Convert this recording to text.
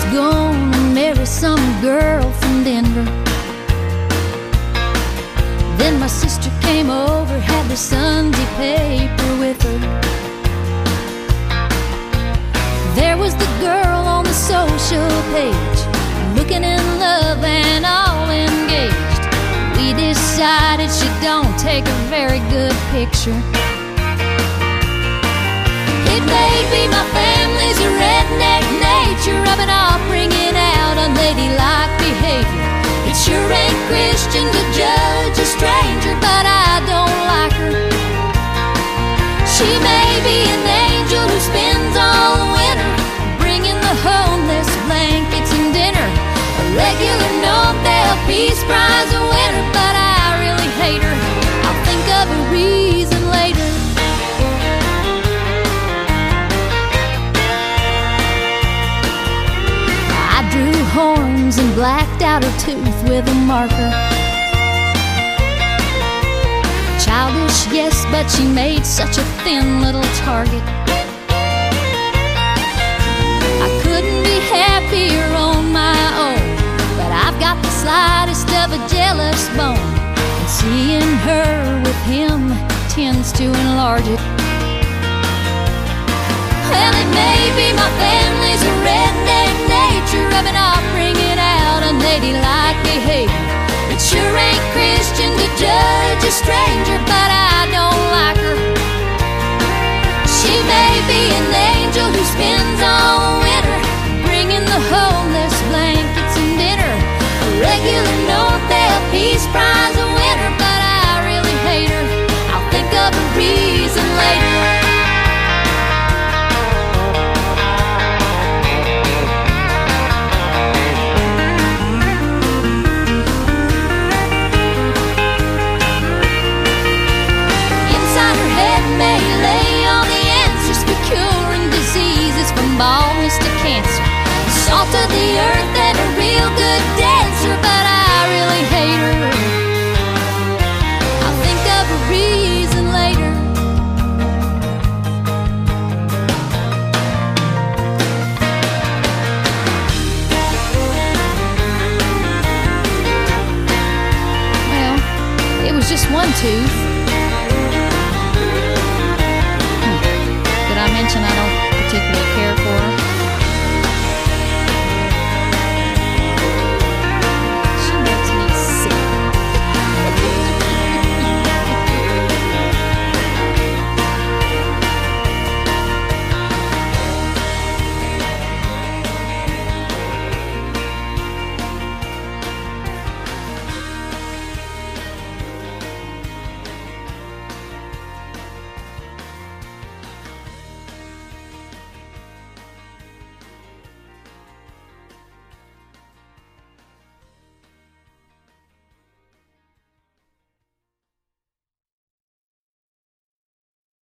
was gonna marry some girl from Denver. Then my sister came over, had the Sunday paper with her. There was the girl on the social page, looking in love and all engaged. We decided she don't take a very good picture. It may be my family's a redneck nature, rubbing off, bringing out unladylike behavior. It sure ain't Christian to judge a stranger, but I don't like her. She may be an angel who spends all the winter bringing the homeless blankets and dinner, a regular Nobel Peace Prize winner, but I really hate her. I'll think of a reason later. I drew horns and blacked out her tooth with a marker. Childish, yes, but she made such a thin little target. I couldn't be happier on my own, but I've got the slightest of a jealous bone, and seeing her with him tends to enlarge it. Well, it may be my family's a redneck nature, rubbing off, bringing out unladylike behavior. It sure ain't Christian to judge a stranger, but I don't like her. She may be an angel who spends all winter bringing the homeless blankets and dinner, a regular Nobel Peace Prize winner, but I really hate her. I'll think of a reason later. Baldness to cancer, salt of the earth and a real good dancer, but I really hate her. I'll think of a reason later. Well, it was just one tooth.